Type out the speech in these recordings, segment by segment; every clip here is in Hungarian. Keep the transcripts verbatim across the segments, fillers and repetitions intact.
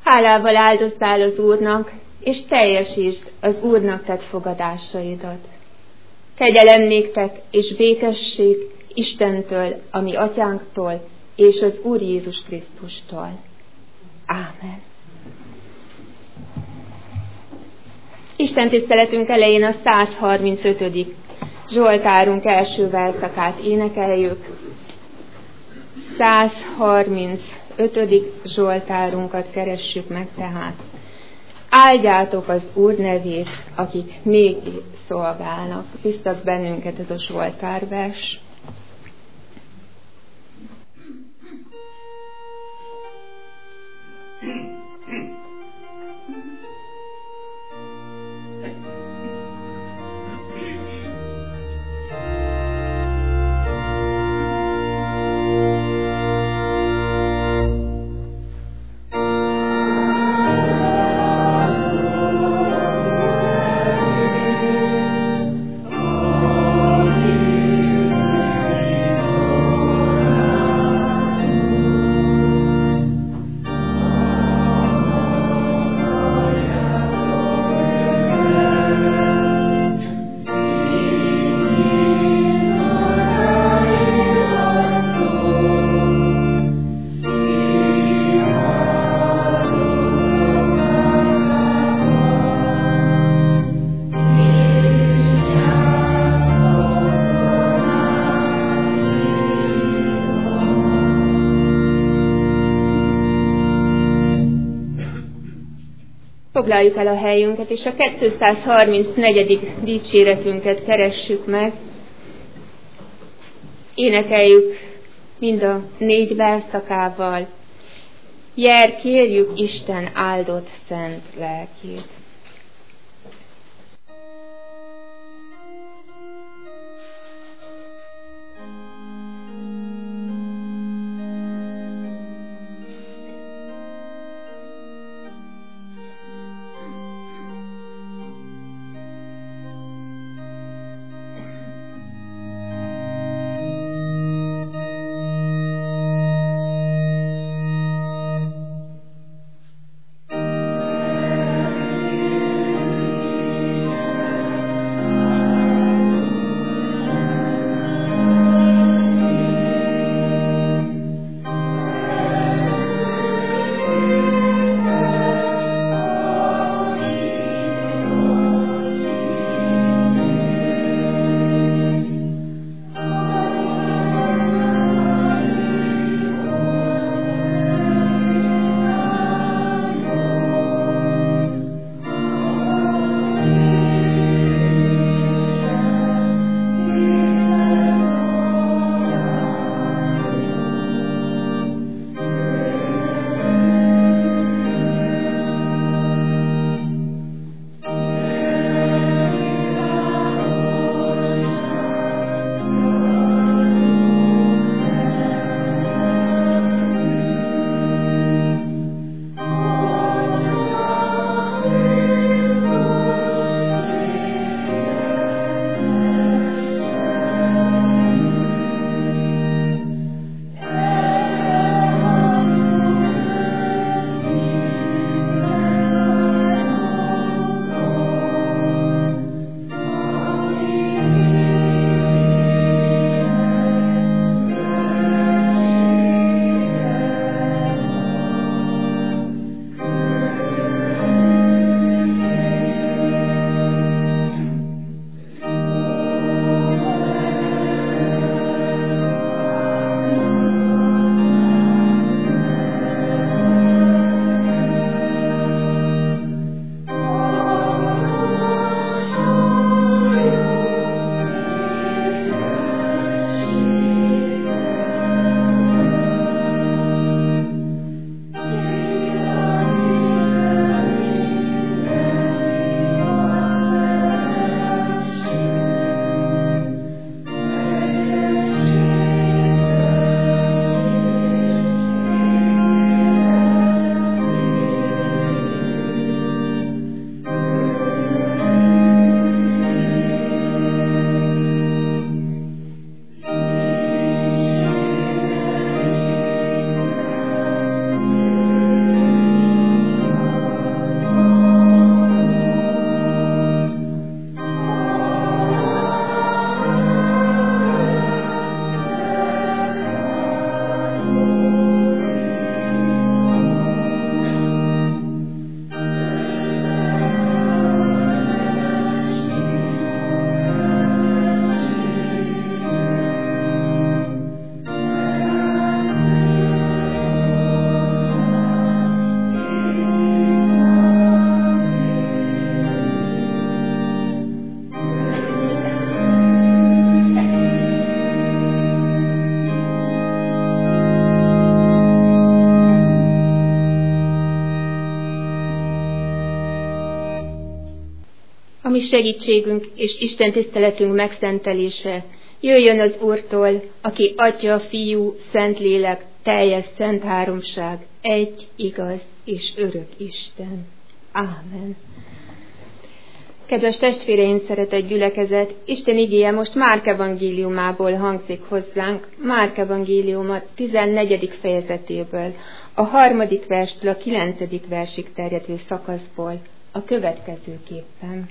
Hálával áldozzál az Úrnak, és teljesítsd az Úrnak tett fogadásaidat. Kegyelem néktek és békesség Istentől, a mi atyánktól, és az Úr Jézus Krisztustól. Ámen. Isten tiszteletünk elején a száz harmincötödik Zsoltárunk első verszakát énekeljük. száz harmincötödik Zsoltárunkat keressük meg tehát. Áldjátok az Úr nevét, akik még szolgálnak. Biztat bennünket ez a Zsoltárvers. Foglaljuk el a helyünket, és a kétszázharmincnegyedik dicséretünket keressük meg. Énekeljük mind a négy verszakával. Jel, kérjük Isten áldott szent lelkét. Amen. A mi segítségünk és Isten tiszteletünk megszentelése jöjjön az Úrtól, aki Atya, Fiú, Szentlélek, teljes szent háromság, egy, igaz és örök Isten. Ámen. Kedves testvéreim, szeretett gyülekezet, Isten igéje most Márk evangéliumából hangzik hozzánk, Márk evangéliuma tizennegyedik fejezetéből, a harmadik verstől a kilencedik versig terjedő szakaszból, a következőképpen.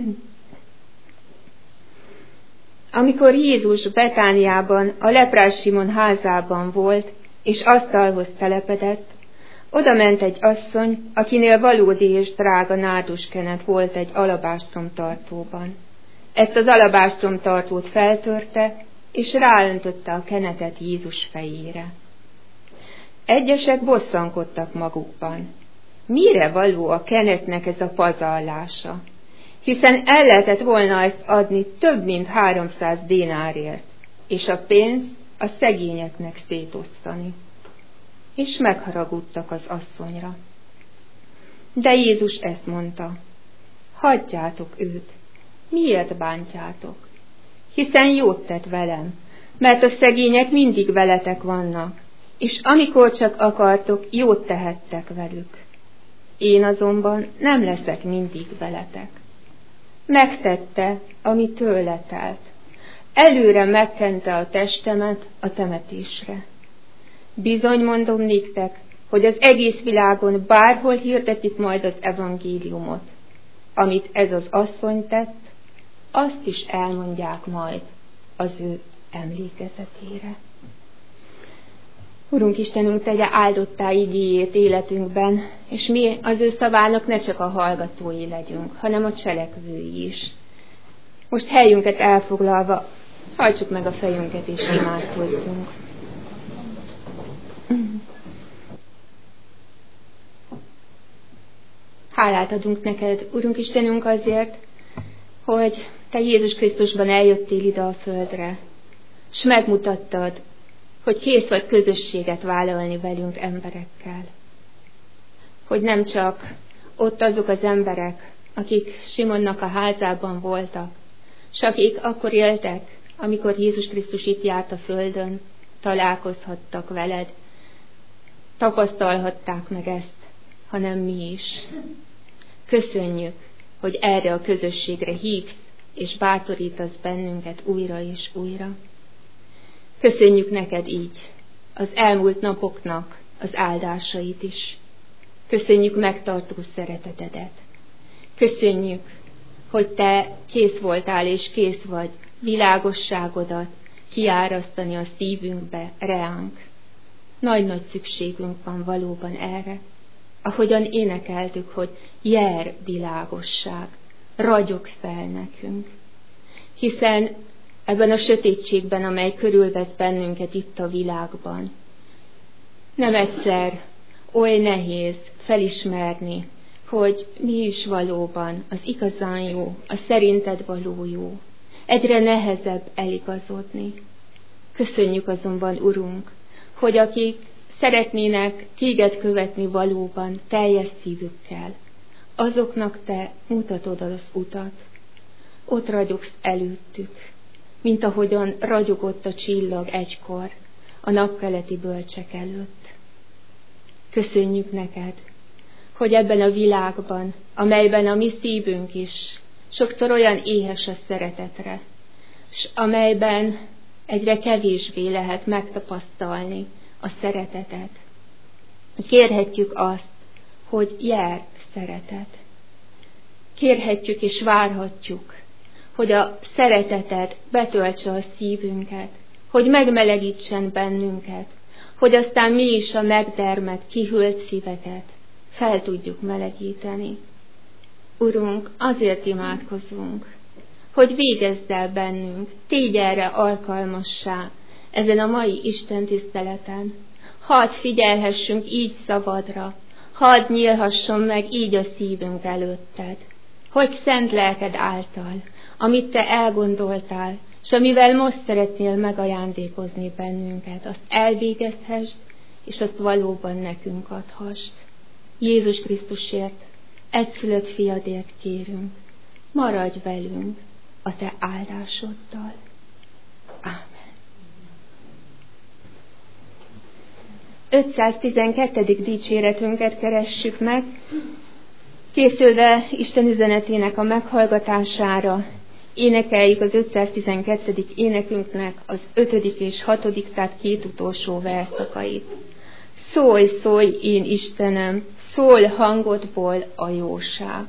Amikor Jézus Betániában, a leprás Simon házában volt, és asztalhoz telepedett, oda ment egy asszony, akinél valódi és drága nárduskenet volt egy alabástromtartóban. Ezt az alabástromtartót feltörte, és ráöntötte a kenetet Jézus fejére. Egyesek bosszankodtak magukban. Mire való a kenetnek ez a pazarlása? Hiszen el lehetett volna ezt adni több mint háromszáz dénárért, és a pénzt a szegényeknek szétosztani. És megharagudtak az asszonyra. De Jézus ezt mondta: hagyjátok őt, miért bántjátok? Hiszen jót tett velem, mert a szegények mindig veletek vannak, és amikor csak akartok, jót tehettek velük. Én azonban nem leszek mindig veletek. Megtette, ami tőle telt. Előre megkente a testemet a temetésre. Bizony mondom néktek, hogy az egész világon bárhol hirdetik majd az evangéliumot. Amit ez az asszony tett, azt is elmondják majd az ő emlékezetére. Urunk Istenünk, tegye áldottá igéjét életünkben, és mi az ő szavának ne csak a hallgatói legyünk, hanem a cselekvői is. Most helyünket elfoglalva, hajtsuk meg a fejünket és imádkozzunk. Hálát adunk neked, Urunk Istenünk, azért, hogy te Jézus Krisztusban eljöttél ide a földre, s megmutattad, hogy kész vagy közösséget vállalni velünk emberekkel. Hogy nem csak ott azok az emberek, akik Simonnak a házában voltak, s akik akkor éltek, amikor Jézus Krisztus itt járt a földön, találkozhattak veled, tapasztalhatták meg ezt, hanem mi is. Köszönjük, hogy erre a közösségre hívsz, és bátorítasz bennünket újra és újra. Köszönjük neked így az elmúlt napoknak az áldásait is. Köszönjük megtartó szeretetedet. Köszönjük, hogy te kész voltál és kész vagy világosságodat kiárasztani a szívünkbe, reánk. Nagy-nagy szükségünk van valóban erre. Ahogyan énekeltük, hogy jár világosság, ragyog fel nekünk. Hiszen ebben a sötétségben, amely körülvesz bennünket itt a világban, nem egyszer oly nehéz felismerni, hogy mi is valóban az igazán jó, a szerinted való jó. Egyre nehezebb eligazodni. Köszönjük azonban, Urunk, hogy akik szeretnének téged követni valóban teljes szívükkel, azoknak te mutatod az utat. Ott ragyogsz előttük, mint ahogyan ragyogott a csillag egykor a napkeleti bölcsek előtt. Köszönjük neked, hogy ebben a világban, amelyben a mi szívünk is sokszor olyan éhes a szeretetre, s amelyben egyre kevésbé lehet megtapasztalni a szeretetet. Kérhetjük azt, hogy jár szeretet. Kérhetjük és várhatjuk, hogy a szereteted betöltse a szívünket, hogy megmelegítsen bennünket, hogy aztán mi is a megdermedt, kihűlt szíveket fel tudjuk melegíteni. Urunk, azért imádkozunk, hogy végezd el bennünk, tégy erre alkalmassá ezen a mai Isten tiszteleten. Hadd figyelhessünk így szabadra, hadd nyílhasson meg így a szívünk előtted, hogy szent lelked által, amit te elgondoltál, és amivel most szeretnél megajándékozni bennünket, azt elvégezhessd, és azt valóban nekünk adhassd. Jézus Krisztusért, egyszülött fiadért kérünk. maradj velünk a te áldásoddal. Ámen. ötszáztizenkettedik dicséretünket keressük meg, készülve Isten üzenetének a meghallgatására. Énekeljük az ötszáztizenkettedik énekünknek az ötödik és hatodik, tehát két utolsó verszakait. Szólj, szólj, én Istenem, szól hangodból a jóság.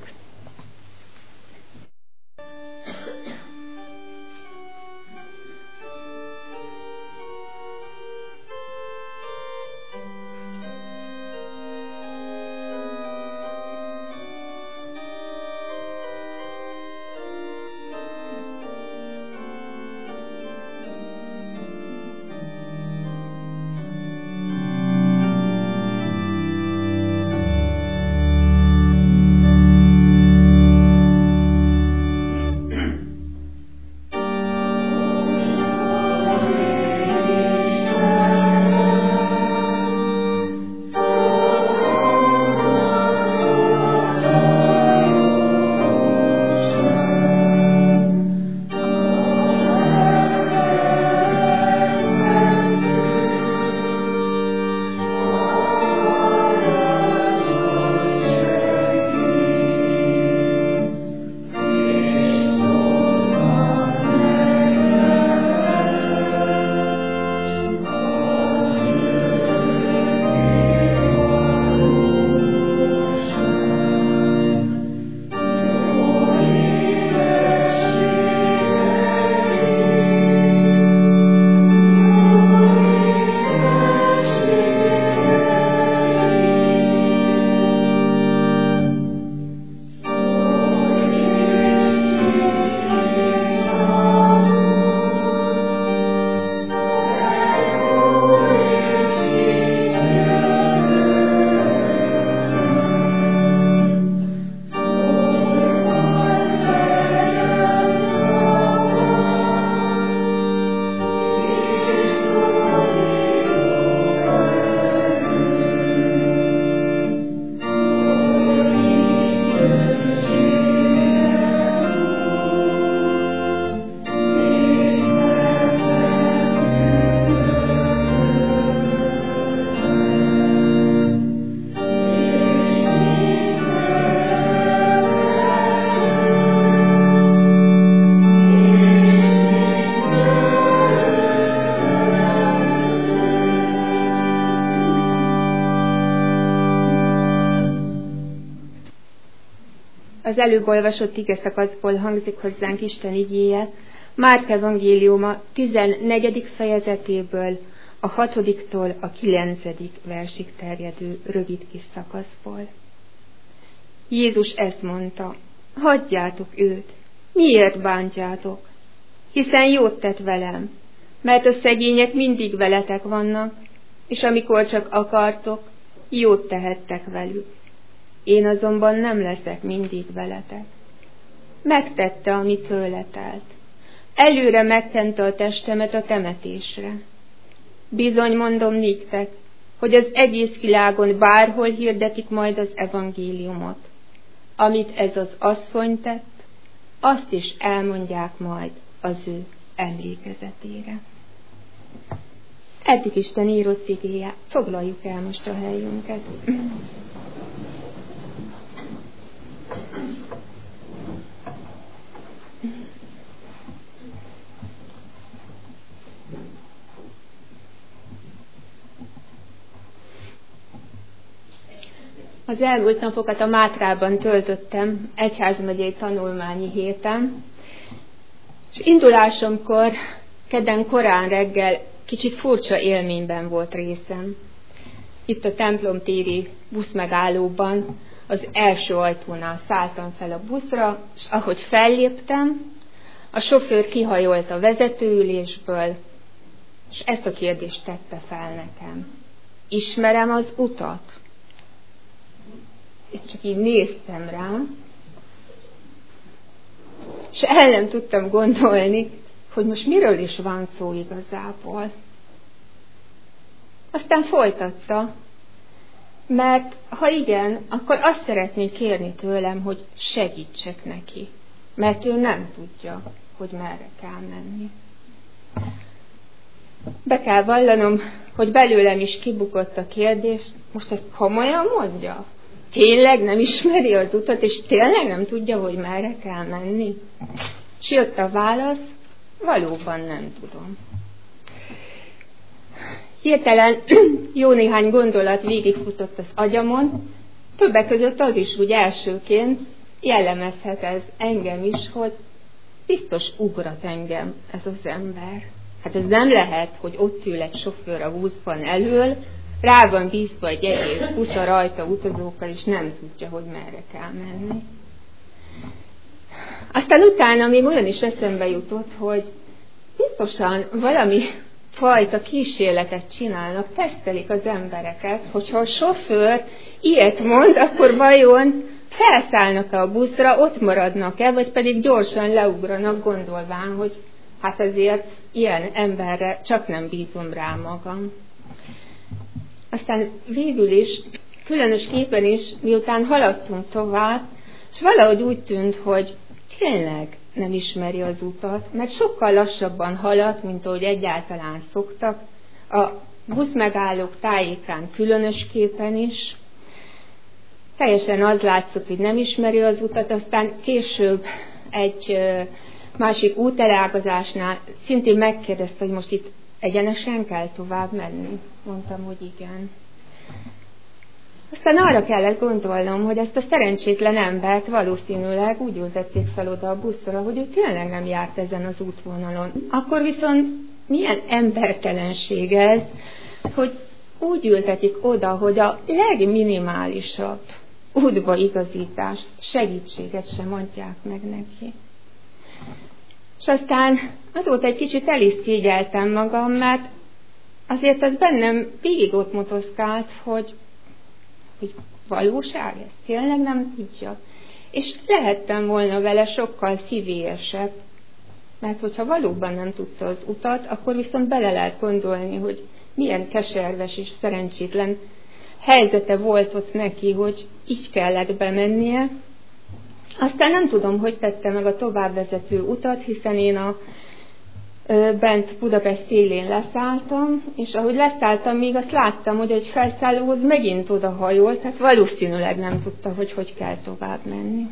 Az előbb olvasott igeszakaszból hangzik hozzánk Isten igéje, Márk evangéliuma tizennegyedik fejezetéből, a hatodiktól a kilencedik versig terjedő rövid kis szakaszból. Jézus ezt mondta, hagyjátok őt, miért bántjátok? Hiszen jót tett velem, mert a szegények mindig veletek vannak, és amikor csak akartok, jót tehettek velük. Én azonban nem leszek mindig veletek. Megtette, ami tőle telt. Előre megkente a testemet a temetésre. Bizony mondom néktek, hogy az egész világon bárhol hirdetik majd az evangéliumot. Amit ez az asszony tett, azt is elmondják majd az ő emlékezetére. Eddig Isten írott igéje, foglaljuk el most a helyünket. Az elmúlt napokat a Mátrában töltöttem, egyházmegyei tanulmányi héten, és indulásomkor, kedden korán reggel kicsit furcsa élményben volt részem. Itt a templom téri buszmegállóban az első ajtónál szálltam fel a buszra, és ahogy felléptem, a sofőr kihajolt a vezetőülésből, és ezt a kérdést tette fel nekem. Ismerem az utat? Én csak így néztem rá, és el nem tudtam gondolni, hogy most miről is van szó igazából. Aztán folytatta, mert ha igen, akkor azt szeretné kérni tőlem, hogy segítsek neki. mert ő nem tudja, hogy merre kell menni. Be kell vallanom, hogy belőlem is kibukott a kérdés, most ezt komolyan mondja? Tényleg nem ismeri az utat, és tényleg nem tudja, hogy merre kell menni? És jött a válasz, valóban nem tudom. Hirtelen jó néhány gondolat végigfutott az agyamon, többek között az is úgy elsőként jellemezhet ez engem is, hogy biztos ugrat engem ez az ember. Hát ez nem lehet, hogy ott ül egy sofőr a buszban elől, rá van bízva egy egész busz a rajta utazókkal, és nem tudja, hogy merre kell menni. Aztán utána még olyan is eszembe jutott, hogy biztosan valami fajta kísérletet csinálnak, tesztelik az embereket, hogyha a sofőr ilyet mond, akkor vajon felszállnak-e a buszra, ott maradnak-e, vagy pedig gyorsan leugranak, gondolván, hogy hát azért ilyen emberre csak nem bízom rá magam. Aztán végül is, különösképpen is, miután haladtunk tovább, és valahogy úgy tűnt, hogy tényleg nem ismeri az utat, mert sokkal lassabban haladt, mint ahogy egyáltalán szoktak, a buszmegállók tájékán különösképpen is. Teljesen az látszott, hogy nem ismeri az utat, aztán később egy másik útelágazásnál szintén megkérdezte, hogy most itt egyenesen kell tovább menni. Mondtam, hogy igen. Aztán arra kellett gondolnom, hogy ezt a szerencsétlen embert valószínűleg úgy ültették fel oda a buszra, hogy ő tényleg nem járt ezen az útvonalon. Akkor viszont milyen embertelenség ez, hogy úgy ültetik oda, hogy a legminimálisabb útbaigazítást, segítséget sem adják meg neki. És aztán azóta egy kicsit el is szégyeltem magam, mert azért az bennem végig ott motoszkált, hogy, hogy valóság, ez tényleg nem tudja. És lehettem volna vele sokkal szívélyesebb, mert hogyha valóban nem tudta az utat, akkor viszont bele lehet gondolni, hogy milyen keserves és szerencsétlen helyzete volt ott neki, hogy így kellett bemennie. Aztán nem tudom, hogy tette meg a továbbvezető utat, hiszen én a ö, bent Budapest szélén leszálltam, és ahogy leszálltam, még azt láttam, hogy egy felszállóhoz megint odahajolt, tehát valószínűleg nem tudta, hogy hogy kell tovább menni.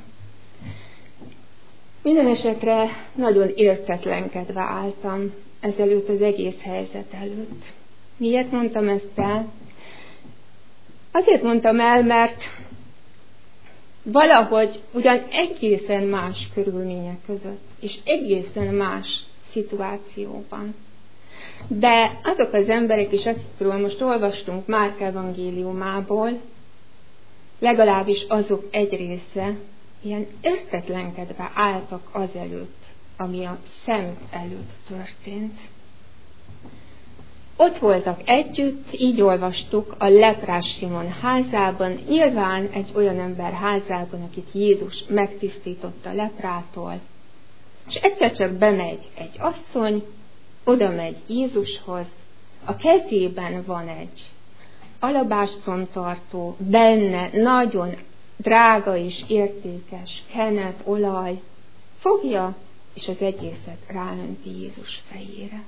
Minden esetre nagyon értetlenkedve álltam ezelőtt az egész helyzet előtt. Miért mondtam ezt el? Azért mondtam el, mert valahogy ugyan egészen más körülmények között, és egészen más szituációban. De azok az emberek is, akikről most olvastunk Márk evangéliumából, legalábbis azok egy része ilyen értetlenkedve álltak azelőtt, ami a szemük előtt történt. Ott voltak együtt, így olvastuk, a leprás Simon házában, nyilván egy olyan ember házában, akit Jézus megtisztított a leprától. És egyszer csak bemegy egy asszony, oda megy Jézushoz, a kezében van egy alabástszontartó, benne nagyon drága és értékes kenet, olaj, fogja, és az egészet ráönti Jézus fejére.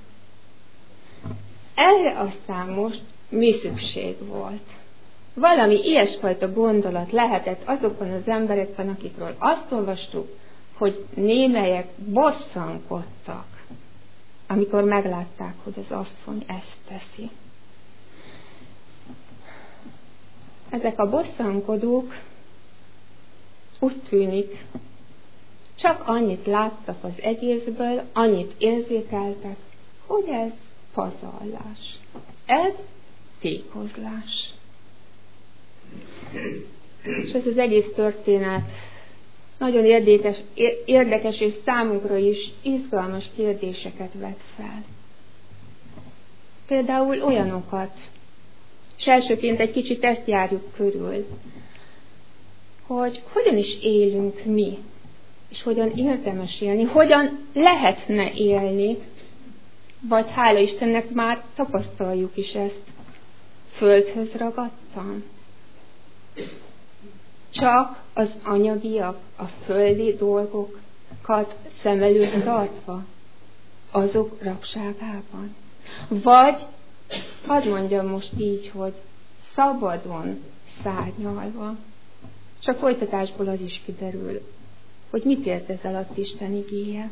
Erre aztán most mi szükség volt? Valami ilyesfajta gondolat lehetett azokban az emberekben, akikről azt olvastuk, hogy némelyek bosszankodtak, amikor meglátták, hogy az asszony ezt teszi. Ezek a bosszankodók úgy tűnik, csak annyit láttak az egészből, annyit érzékeltek, hogy ez pazarlás. Ez tékozlás. És ez az egész történet nagyon érdekes, érdekes és számunkra is izgalmas kérdéseket vet fel. Például olyanokat, és elsőként egy kicsit ezt járjuk körül, hogy hogyan is élünk mi, és hogyan érdemes élni, hogyan lehetne élni, vagy hála Istennek már tapasztaljuk is ezt, földhöz ragadtan. Csak az anyagiak, a földi dolgok másokat szem előtt tartva, azok rabságában. Vagy, hadd mondjam most így, hogy szabadon szárnyalva. És a folytatásból az is kiderül, hogy mit ért ez alatt Isten igéje.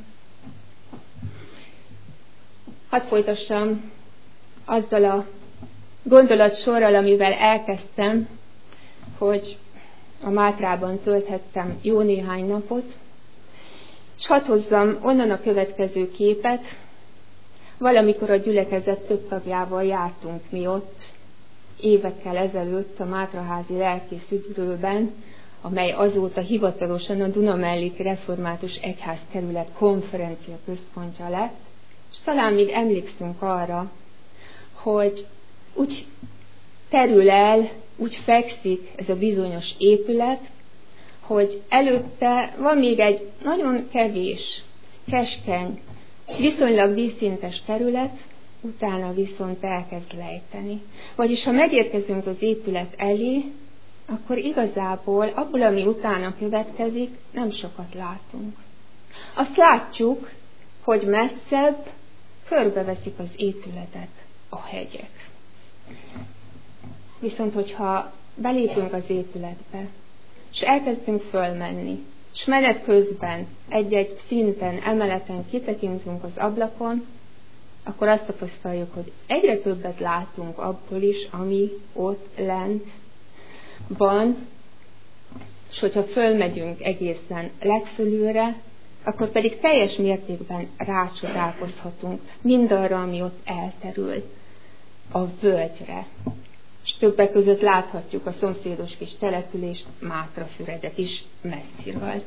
Hadd folytassam azzal a gondolatsorral, amivel elkezdtem, hogy a Mátrában tölthettem jó néhány napot, és hadd hozzam onnan a következő képet. Valamikor a gyülekezet több tagjával jártunk mi ott, évekkel ezelőtt a Mátraházi lelkészüdülőben, amely azóta hivatalosan a Dunamelléki Református Egyházkerület konferencia központja lett, és talán még emlékszünk arra, hogy úgy terül el, úgy fekszik ez a bizonyos épület, hogy előtte van még egy nagyon kevés, keskeny, viszonylag vízszintes terület, utána viszont elkezd lejteni. Vagyis ha megérkezünk az épület elé, akkor igazából abból, ami utána következik, nem sokat látunk. Azt látjuk, hogy messzebb körbeveszik az épületet a hegyek. Viszont, hogyha belépünk az épületbe, és elkezdünk fölmenni, és menet közben egy-egy szinten, emeleten kitekintünk az ablakon, akkor azt tapasztaljuk, hogy egyre többet látunk abból is, ami ott lent van, és hogyha fölmegyünk egészen legfölülre, akkor pedig teljes mértékben rácsodálkozhatunk mindarra, ami ott elterül a völgyre. És többek között láthatjuk a szomszédos kis települést, Mátrafüredet is messziről.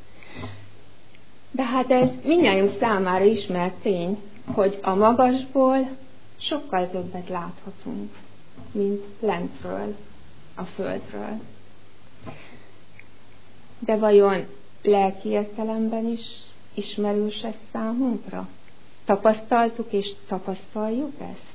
De hát ez mindnyájunk számára ismert tény, hogy a magasból sokkal többet láthatunk, mint lentről, a földről. De vajon lelki értelemben is ismerős ez számunkra? Tapasztaltuk és tapasztaljuk ezt?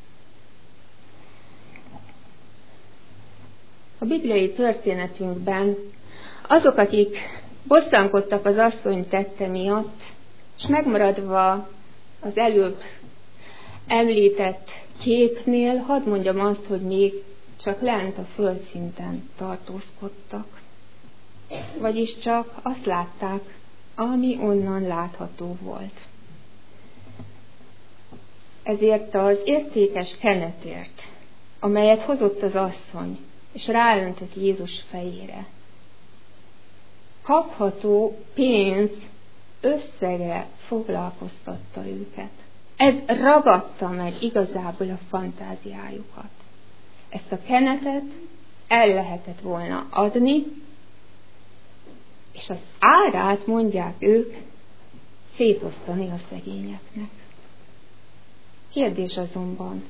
A bibliai történetünkben azok, akik bosszankodtak az asszony tette miatt, és megmaradva az előbb említett képnél, hadd mondjam azt, hogy még csak lent a földszinten tartózkodtak. Vagyis csak azt látták, ami onnan látható volt. Ezért az értékes kenetért, amelyet hozott az asszony, és ráöntött Jézus fejére, kapható pénz összege foglalkoztatta őket. Ez ragadta meg igazából a fantáziájukat. Ezt a kenetet el lehetett volna adni, és az árát, mondják ők, szétosztani a szegényeknek. Kérdés azonban,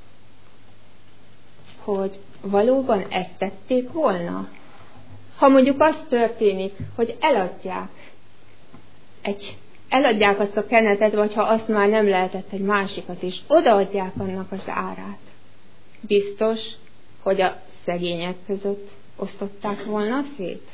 hogy valóban ezt tették volna? Ha mondjuk az történik, hogy eladják, egy, eladják azt a kenetet, vagy ha azt már nem lehetett, egy másikat is, odaadják annak az árát. Biztos, hogy a szegények között osztották volna szét?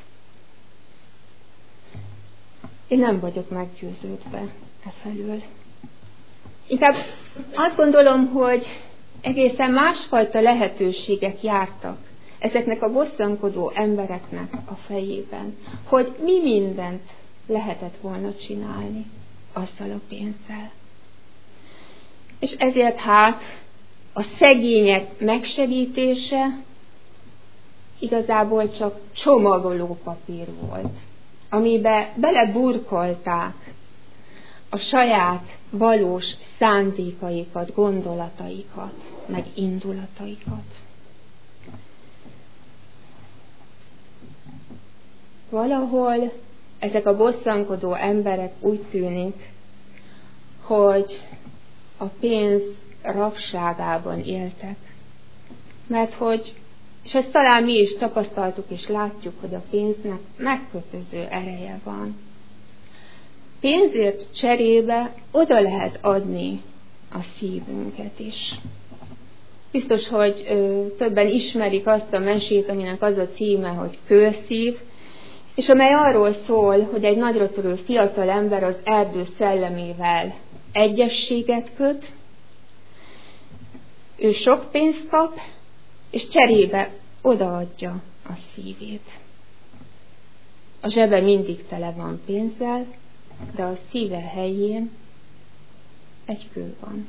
Én nem vagyok meggyőződve e felől. Inkább azt gondolom, hogy egészen másfajta lehetőségek jártak ezeknek a bosszankodó embereknek a fejében, hogy mi mindent lehetett volna csinálni azzal a pénzzel. És ezért hát a szegények megsegítése igazából csak csomagoló papír volt, amibe beleburkolták a saját valós szándékaikat, gondolataikat, meg indulataikat. Valahol ezek a bosszankodó emberek úgy tűnik, hogy a pénz rabságában éltek. Mert hogy, és ezt talán mi is tapasztaltuk és látjuk, hogy a pénznek megkötöző ereje van. Pénzért cserébe oda lehet adni a szívünket is. Biztos, hogy ö, többen ismerik azt a mesét, aminek az a címe, hogy Kőszív, és amely arról szól, hogy egy nagyra törő fiatal ember az erdő szellemével egyességet köt, ő sok pénzt kap, és cserébe odaadja a szívét. A zsebe mindig tele van pénzzel, de a szíve helyén egy kő van.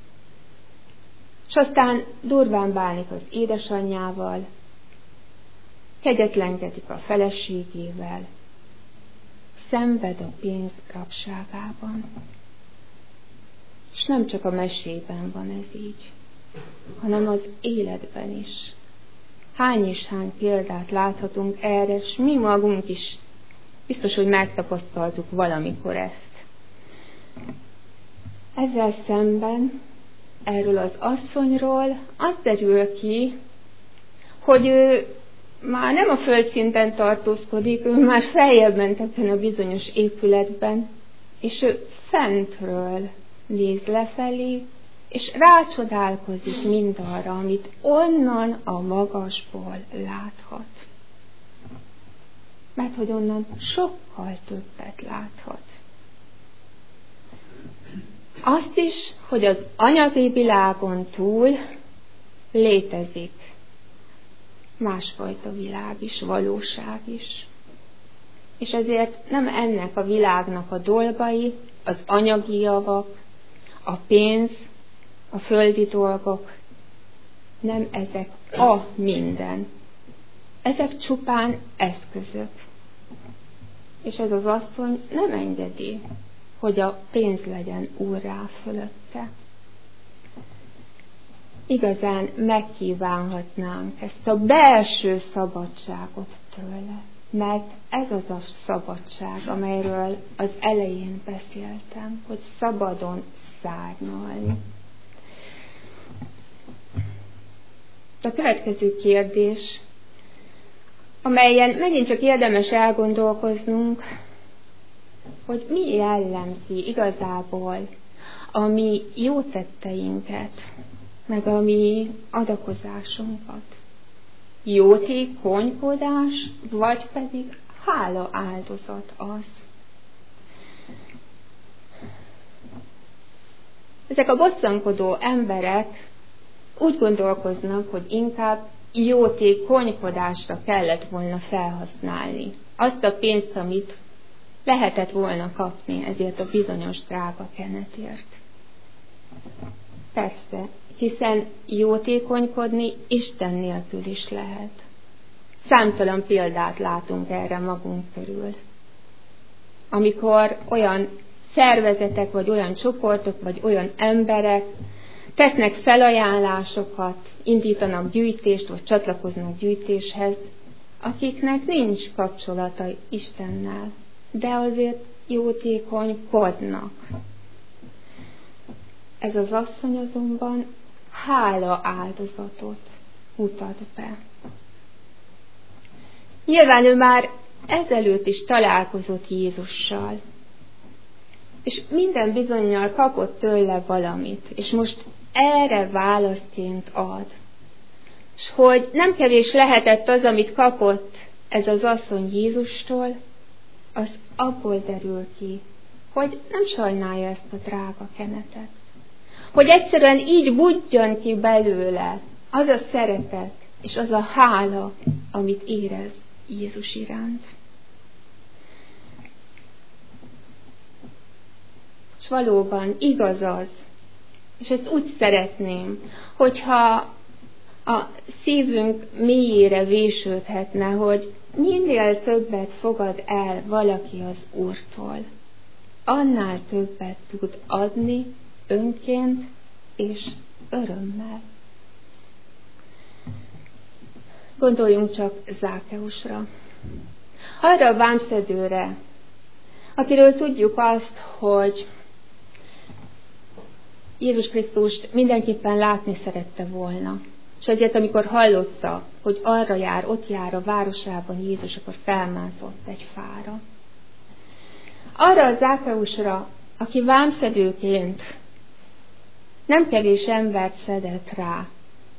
És aztán durván bánik az édesanyjával, kegyetlenkedik a feleségével, szenved a pénz rabságában. És nem csak a mesében van ez így, hanem az életben is. Hány és hány példát láthatunk erre, és mi magunk is biztos, hogy megtapasztaltuk valamikor ezt. Ezzel szemben erről az asszonyról az derül ki, hogy ő már nem a földszinten tartózkodik, ő már feljebb ment ebben a bizonyos épületben, és ő fentről néz lefelé, és rácsodálkozik mindarra, amit onnan a magasból láthat. Mert hogy onnan sokkal többet láthat. Azt is, hogy az anyagi világon túl létezik másfajta világ is, valóság is. És ezért nem ennek a világnak a dolgai, az anyagi javak, a pénz, a földi dolgok, nem ezek a minden. Ezek csupán eszközök. És ez az asszony nem engedi, hogy a pénz legyen úrrá fölötte. Igazán megkívánhatnánk ezt a belső szabadságot tőle, mert ez az a szabadság, amelyről az elején beszéltem, hogy szabadon szárnyalni. A következő kérdés, amelyen megint csak érdemes elgondolkoznunk, hogy mi jellemzi igazából a mi jó tetteinket, meg a mi adakozásunkat. Jótékonykodás, vagy pedig hála áldozat az. Ezek a bosszankodó emberek úgy gondolkoznak, hogy inkább jótékonykodásra kellett volna felhasználni azt a pénzt, amit lehetett volna kapni ezért a bizonyos drága kenetért. Persze, hiszen jótékonykodni Isten nélkül is lehet. Számtalan példát látunk erre magunk körül. Amikor olyan szervezetek, vagy olyan csoportok, vagy olyan emberek tesznek felajánlásokat, indítanak gyűjtést, vagy csatlakoznak gyűjtéshez, akiknek nincs kapcsolata Istennel, de azért jótékonykodnak. Ez az asszony azonban hála áldozatot mutat be. Nyilván ő már ezelőtt is találkozott Jézussal, és minden bizonnyal kapott tőle valamit, és most erre válaszként ad. És hogy nem kevés lehetett az, amit kapott ez az asszony Jézustól, az abból derül ki, hogy nem sajnálja ezt a drága kenetet. Hogy egyszerűen így budjan ki belőle az a szeretet és az a hála, amit érez Jézus iránt. És valóban igaz az, és ezt úgy szeretném, hogyha a szívünk mélyére vésődhetne, hogy minél többet fogad el valaki az Úrtól, annál többet tud adni önként és örömmel. Gondoljunk csak Zákeusra. Arra a vámszedőre, akiről tudjuk azt, hogy Jézus Krisztust mindenképpen látni szerette volna. És ezért, amikor hallotta, hogy arra jár, ott jár a városában Jézus, akkor felmászott egy fára. Arra a Zákeusra, aki vámszedőként nem kevés embert szedett rá,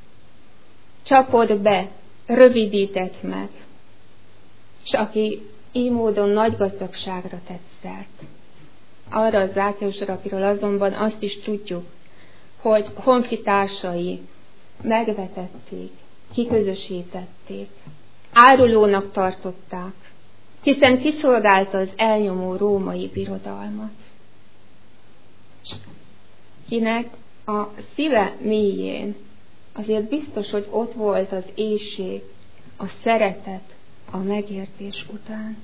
csapott be, rövidített meg, és aki így módon nagy gazdagságra tett szert. Arra a Zákeusra, akiről azonban azt is tudjuk, hogy honfitársai megvetették, kiközösítették, árulónak tartották, hiszen kiszolgálta az elnyomó római birodalmat. Kinek a szíve mélyén azért biztos, hogy ott volt az éhség, a szeretet, a megértés után.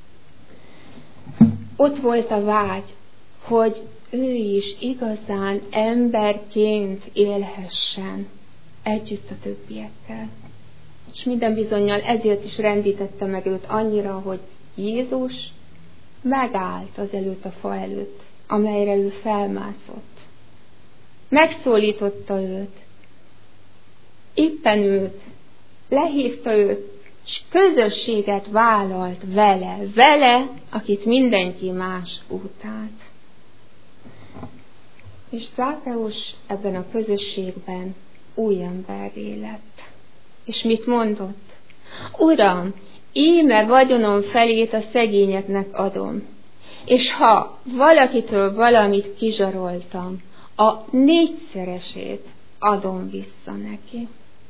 Ott volt a vágy, hogy ő is igazán emberként élhessen együtt a többiekkel. És minden bizonnyal ezért is rendítette meg őt annyira, hogy Jézus megállt az előtt a fa előtt, amelyre ő felmászott. Megszólította őt, éppen őt, lehívta őt, és közösséget vállalt vele, vele, akit mindenki más utált. És Zákeus ebben a közösségben új emberré lett. És mit mondott? Uram, íme vagyonom felét a szegényeknek adom, és ha valakitől valamit kizsaroltam, a négyszeresét adom vissza neki.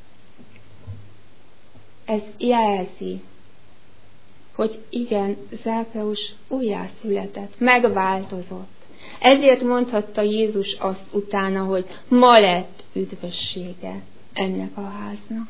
Ez jelzi, hogy igen, Zákeus újjászületett, megváltozott. Ezért mondhatta Jézus azt utána, hogy ma lett üdvössége ennek a háznak.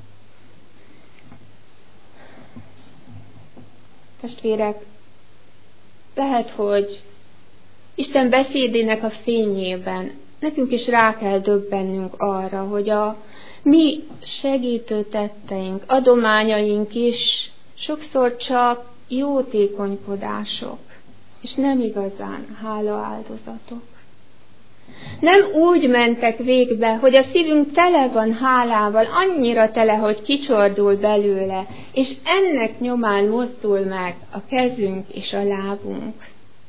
Testvérek, lehet, hogy Isten beszédének a fényében nekünk is rá kell döbbennünk arra, hogy a mi segítő tetteink, adományaink is sokszor csak jótékonykodások, és nem igazán hálaáldozatok. Nem úgy mentek végbe, hogy a szívünk tele van hálával, annyira tele, hogy kicsordul belőle, és ennek nyomán mozdul meg a kezünk és a lábunk.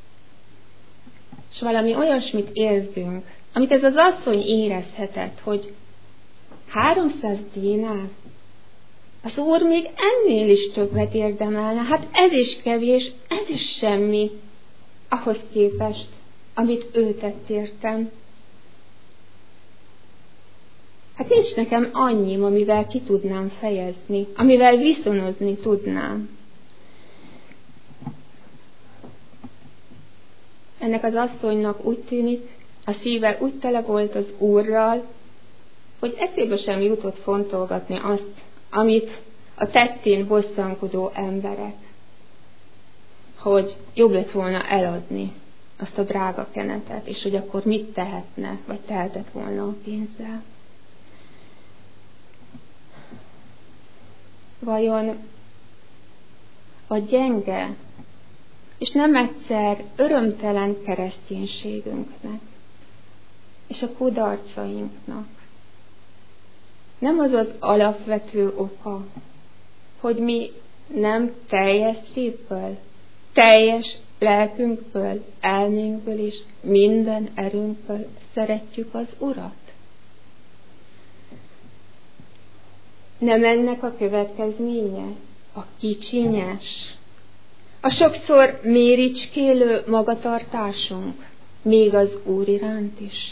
És valami olyasmit érzünk, amit ez az asszony érezhetett, hogy háromszáz dinár? Az Úr még ennél is többet érdemelne. Hát ez is kevés, ez is semmi, ahhoz képest, amit ő tett értem. Hát nincs nekem annyim, amivel ki tudnám fejezni, amivel viszonozni tudnám. Ennek az asszonynak úgy tűnik, a szíve úgy tele volt az Úrral, hogy eszébe sem jutott fontolgatni azt, amit a tettén bosszankodó emberek, hogy jobb lett volna eladni azt a drága kenetet, és hogy akkor mit tehetne, vagy tehetett volna a pénzzel. Vajon a gyenge és nem egyszer örömtelen kereszténységünknek és a kudarcainknak nem az az alapvető oka, hogy mi nem teljes szívből, teljes lelkünkből, elménkből és minden erőnkből szeretjük az Urat? Nem ennek a következménye a kicsinyes, a sokszor méricskélő magatartásunk, még az Úr iránt is?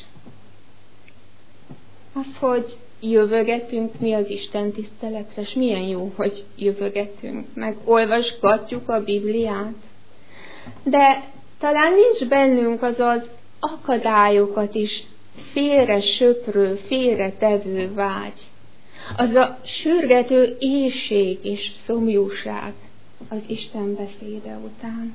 Az, hogy jövögetünk mi az Isten tiszteletre, és milyen jó, hogy jövögetünk, meg olvasgatjuk a Bibliát, de talán nincs bennünk az az akadályokat is félre söprő, félre tevő vágy, az a sürgető éhség és szomjúság az Isten beszéde után.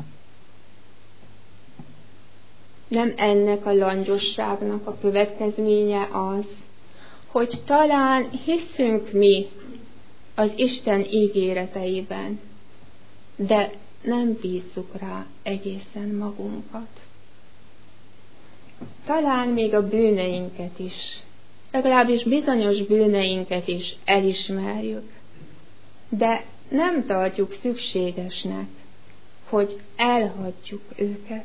Nem ennek a langyosságnak a következménye az, hogy talán hiszünk mi az Isten ígéreteiben, de nem bízzuk rá egészen magunkat. Talán még a bűneinket is, legalábbis bizonyos bűneinket is elismerjük, de nem tartjuk szükségesnek, hogy elhagyjuk őket.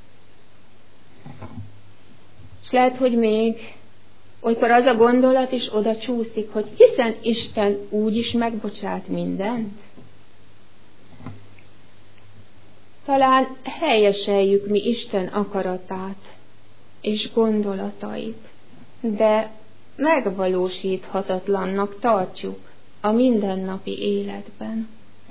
És lehet, hogy még olykor az a gondolat is oda csúszik, hogy hiszen Isten úgy is megbocsát mindent. talán helyeseljük mi Isten akaratát és gondolatait, de megvalósíthatatlannak tartjuk a mindennapi életben.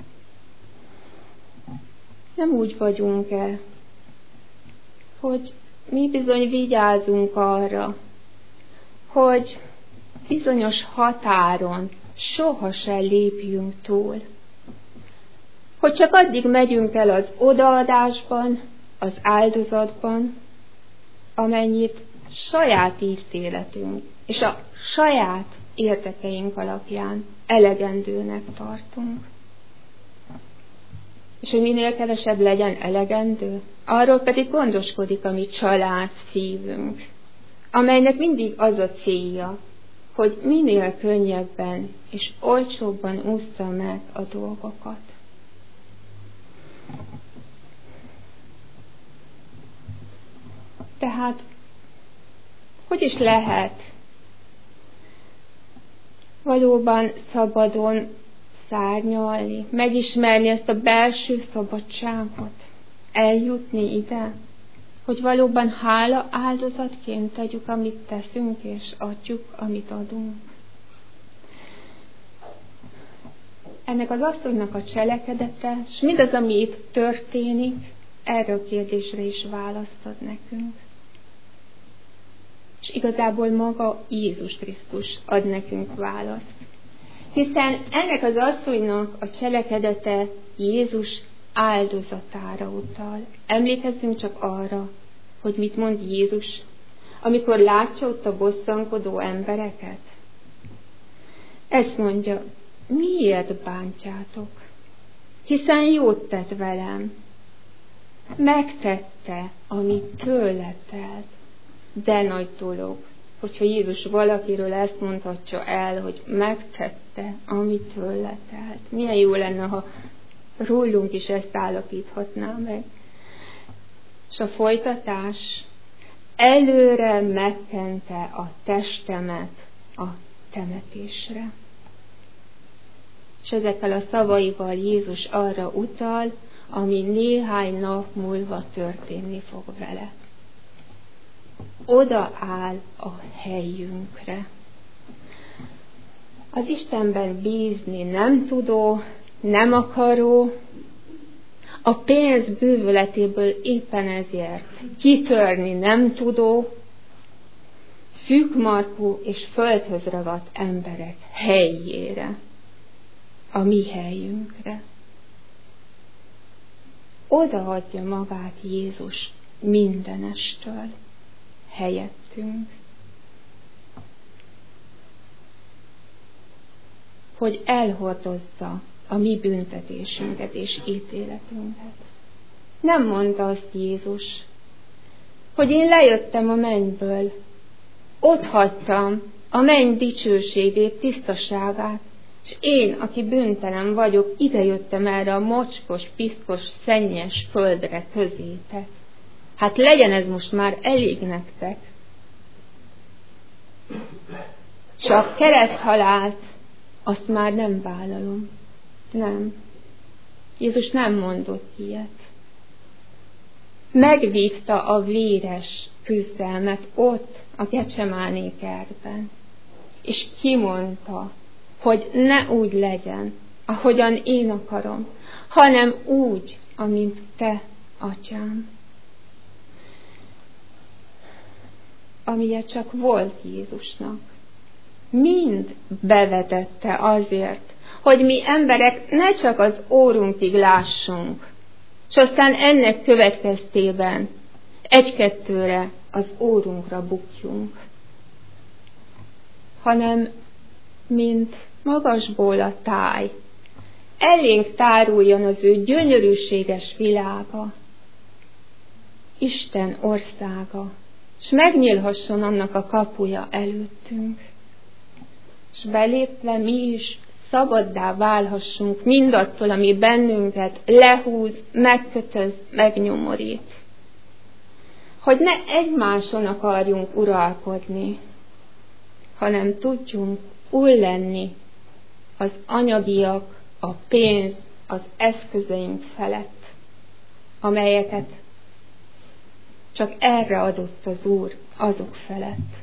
Nem úgy vagyunk-e, hogy mi bizony vigyázunk arra, hogy bizonyos határon soha se lépjünk túl. Hogy csak addig megyünk el az odaadásban, az áldozatban, amennyit saját ítéletünk és a saját érdekeink alapján elegendőnek tartunk. És hogy minél kevesebb legyen elegendő, arról pedig gondoskodik a mi család szívünk, amelynek mindig az a célja, hogy minél könnyebben és olcsóbban ússza meg a dolgokat. Tehát, hogy is lehet valóban szabadon szárnyalni, megismerni ezt a belső szabadságot, eljutni ide, hogy valóban hála áldozatként tegyük, amit teszünk, és adjuk, amit adunk. Ennek az asszonynak a cselekedete, és mindaz, ami itt történik, erre a kérdésre is választ ad nekünk. És igazából maga Jézus Krisztus ad nekünk választ. Hiszen ennek az asszonynak a cselekedete Jézus áldozatára utal. Emlékezzünk csak arra, hogy mit mond Jézus, amikor látja ott a bosszankodó embereket. Ezt mondja, miért bántjátok? Hiszen jót tett velem. Megtette, amit tőle telt. De nagy dolog, hogyha Jézus valakiről ezt mondhatja el, hogy megtette, amit tőle telt. Milyen jó lenne, ha rólunk is ezt állapíthatná meg. És a folytatás, előre megkente a testemet a temetésre. És ezekkel a szavaival Jézus arra utal, ami néhány nap múlva történni fog vele. Oda áll a helyünkre. Az Istenben bízni nem tudó, nem akaró, a pénz bűvöletéből éppen ezért kitörni nem tudó, szűkmarkú és földhöz ragadt emberek helyére, a mi helyünkre. Odaadja magát Jézus mindenestől, helyettünk, hogy elhordozza a mi büntetésünket és ítéletünket. Nem mondta azt Jézus, hogy én lejöttem a mennyből, ott hagytam a menny dicsőségét, tisztaságát, és én, aki bűntelen vagyok, idejöttem erre a mocskos, piszkos, szennyes földre közétek. Hát legyen ez most már elég nektek. Csak kereszthalált, azt már nem vállalom. Nem. Jézus nem mondott ilyet. Megvívta a véres küzdelmet ott, a Gecsemáné kertben. És kimondta, hogy ne úgy legyen, ahogyan én akarom, hanem úgy, amint te, Atyám. Amilyet csak volt Jézusnak. Mind bevetette azért, hogy mi emberek ne csak az órunkig lássunk, és aztán ennek következtében egy-kettőre az órunkra bukjunk, hanem mint magasból a táj, elénk táruljon az ő gyönyörűséges világa, Isten országa, és megnyílhasson annak a kapuja előttünk, és belépve mi is szabaddá válhassunk mindattól, ami bennünket lehúz, megkötöz, megnyomorít. Hogy ne egymáson akarjunk uralkodni, hanem tudjunk új lenni az anyagiak, a pénz, az eszközeink felett. amelyeket csak erre adott az Úr azok felett.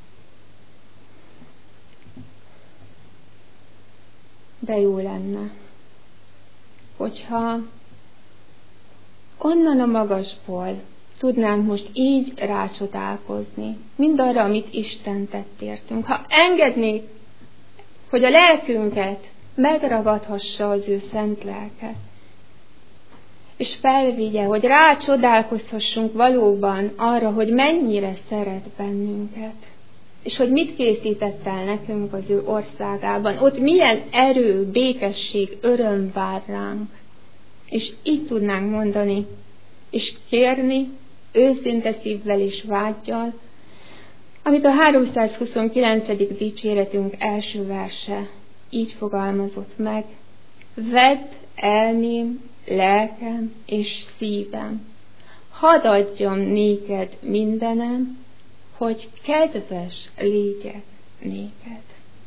De jó lenne, hogyha onnan a magasból tudnánk most így rácsodálkozni mindarra, amit Isten tett értünk. Ha engednék, hogy a lelkünket megragadhassa az ő szent lelke, és felvigye, hogy rácsodálkozhassunk valóban arra, hogy mennyire szeret bennünket, és hogy mit készített el nekünk az ő országában. Ott milyen erő, békesség, öröm vár ránk. És így tudnánk mondani, és kérni, őszinte szívvel és vággyal, amit a háromszázhuszonkilencedik dicséretünk első verse így fogalmazott meg: vedd elmém, lelkem és szívem, hadd adjam néked mindenem, hogy kedves légyek néked.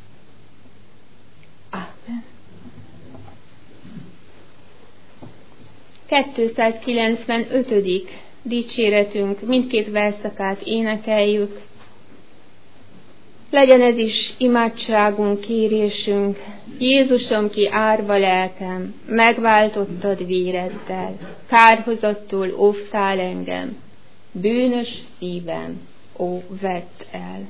Amen. kétszázkilencvenötödik dicséretünk mindkét verszakát énekeljük. Legyen ez is imádságunk, kérésünk. Jézusom, ki árva lelkem, megváltottad véreddel, kárhozattól óvtál engem, bűnös szívem, ó, vedd el.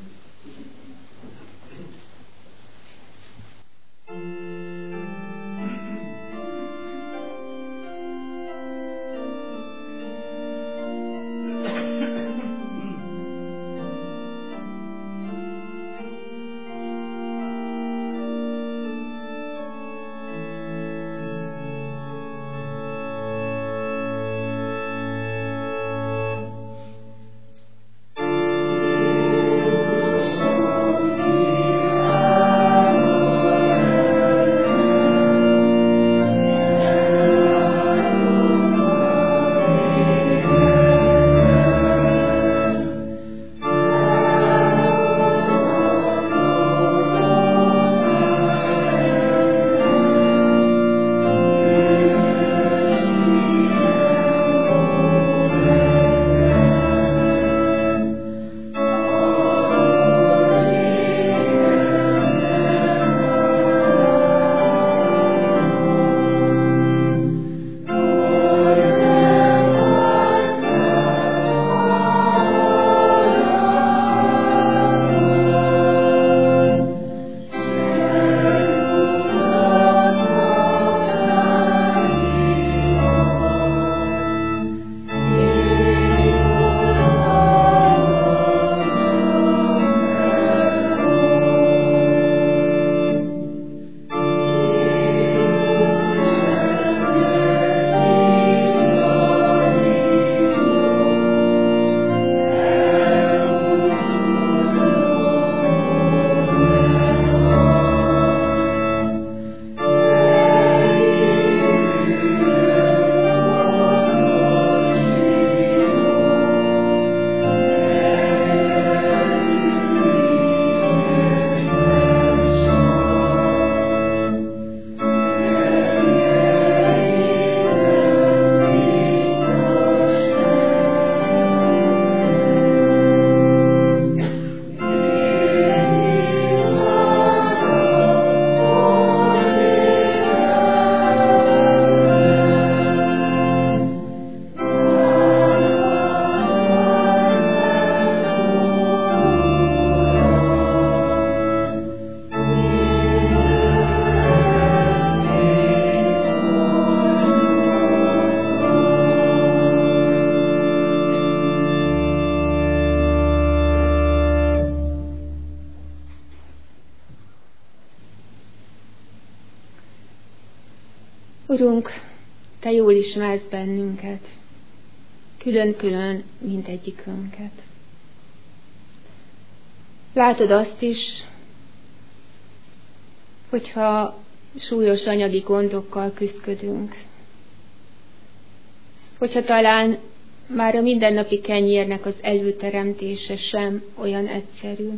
Urunk, Te jól ismersz bennünket, külön-külön mindegyikünket. Látod azt is, hogyha súlyos anyagi gondokkal küzdködünk, hogyha talán már a mindennapi kenyérnek az előteremtése sem olyan egyszerű.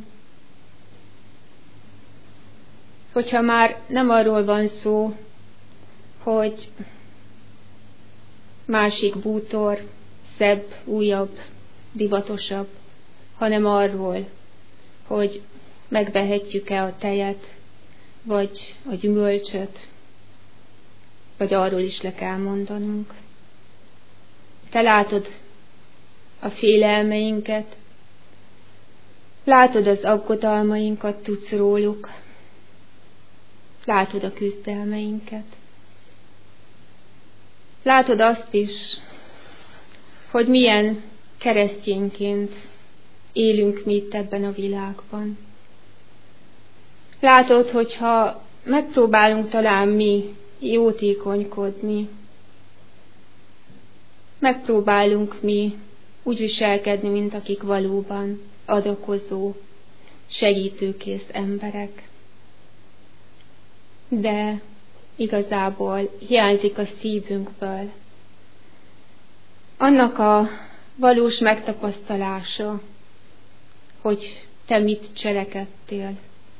Hogyha már nem arról van szó, hogy másik bútor, szebb, újabb, divatosabb, hanem arról, hogy megvehetjük-e a tejet, vagy a gyümölcsöt, vagy arról is le kell mondanunk. Te látod a félelmeinket, látod az aggodalmainkat, tudsz róluk, látod a küzdelmeinket. Látod azt is, hogy milyen keresztényként élünk mi itt ebben a világban. Látod, hogyha megpróbálunk talán mi jótékonykodni, megpróbálunk mi úgy viselkedni, mint akik valóban adakozó, segítőkész emberek. De igazából hiányzik a szívünkből annak a valós megtapasztalása, hogy te mit cselekedtél.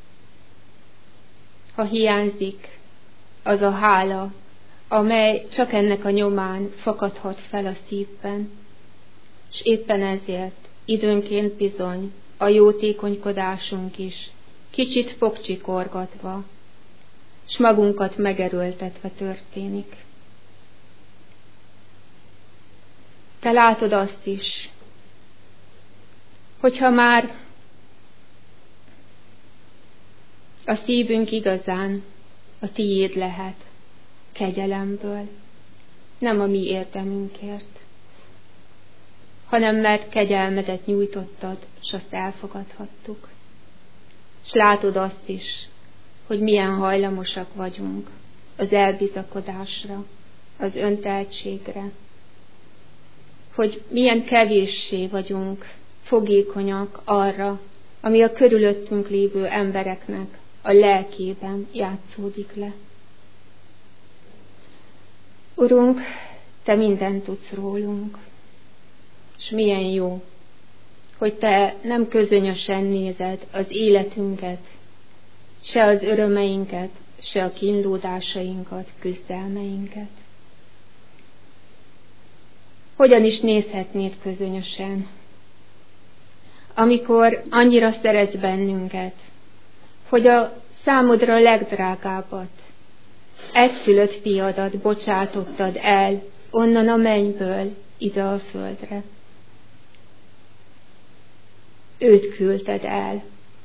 Ha hiányzik az a hála, amely csak ennek a nyomán fakadhat fel a szívben, és éppen ezért időnként bizony a jótékonykodásunk is kicsit fogcsikorgatva, s magunkat megerőltetve történik. Te látod azt is, hogyha már a szívünk igazán a tiéd lehet, kegyelemből, nem a mi érdemünkért, hanem mert kegyelmedet nyújtottad, s azt elfogadhattuk. És látod azt is, hogy milyen hajlamosak vagyunk az elbizakodásra, az önteltségre, hogy milyen kevéssé vagyunk fogékonyak arra, ami a körülöttünk lévő embereknek a lelkében játszódik le. Urunk, te mindent tudsz rólunk, és milyen jó, hogy te nem közönösen nézed az életünket, se az örömeinket, se a kínlódásainkat, küzdelmeinket. Hogyan is nézhetnéd közönösen, amikor annyira szeretsz bennünket, hogy a számodra legdrágábbat, egyszülött fiadat bocsátottad el onnan a mennyből ide a földre. Őt küldted el.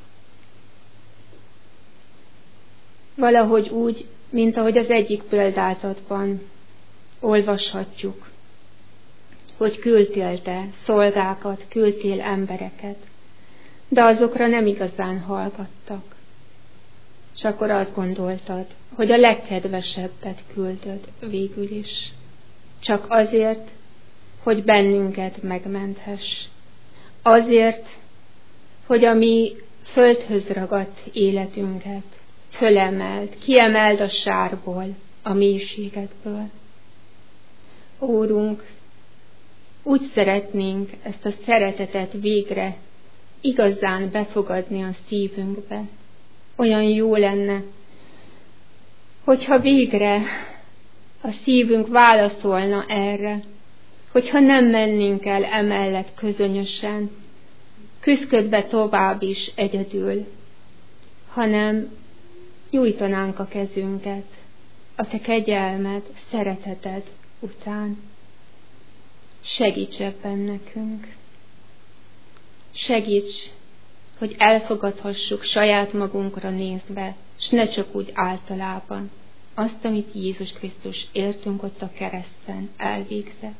Valahogy úgy, mint ahogy az egyik példázatban olvashatjuk, hogy küldtél te szolgákat, küldtél embereket, de azokra nem igazán hallgattak. És akkor azt gondoltad, hogy a legkedvesebbet küldöd végül is. Csak azért, hogy bennünket megmenthess. Azért, hogy a mi földhöz ragadt életünket fölemeld, kiemeld a sárból, a mélységekből. Úrunk, úgy szeretnénk ezt a szeretetet végre igazán befogadni a szívünkbe. Olyan jó lenne, hogyha végre a szívünk válaszolna erre, hogyha nem mennénk el emellett közönösen, küszködve tovább is egyedül, hanem nyújtanánk a kezünket a te kegyelmed, szereteted után. Segíts ebben nekünk. Segíts, hogy elfogadhassuk saját magunkra nézve, s ne csak úgy általában azt, amit Jézus Krisztus értünk ott a kereszten elvégzett.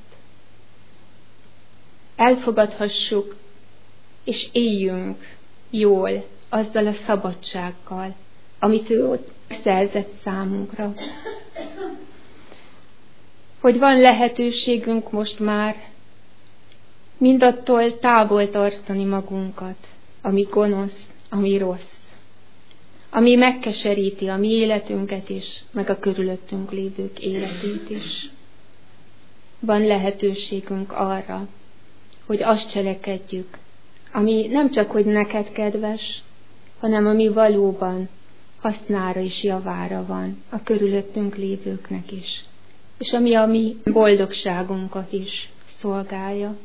Elfogadhassuk, és éljünk jól azzal a szabadsággal, amit ő ott szerzett számunkra. Hogy van lehetőségünk most már mindattól távol tartani magunkat, ami gonosz, ami rossz, ami megkeseríti a mi életünket is, meg a körülöttünk lévők életét is. Van lehetőségünk arra, hogy azt cselekedjük, ami nem csak, hogy neked kedves, hanem ami valóban hasznára és javára van a körülöttünk lévőknek is. és ami a mi boldogságunkat is szolgálja.